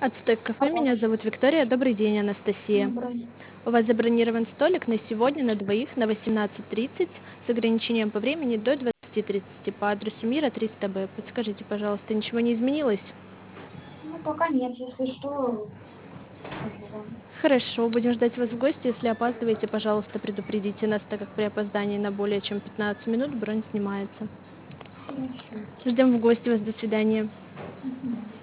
Отстой кафе, Алло, меня зовут Виктория. Добрый день, Анастасия. добрый. У вас забронирован столик на сегодня на двоих на 18:30 с ограничением по времени до 20:30 по адресу Мира 300Б. Подскажите, пожалуйста, ничего не изменилось? Ну, пока нет, если что, скажу вам. Хорошо, будем ждать вас в гости. Если опаздываете, пожалуйста, предупредите нас, так как при опоздании на более чем 15 минут бронь снимается. Хорошо. Ждем в гости вас. До свидания. Мгм.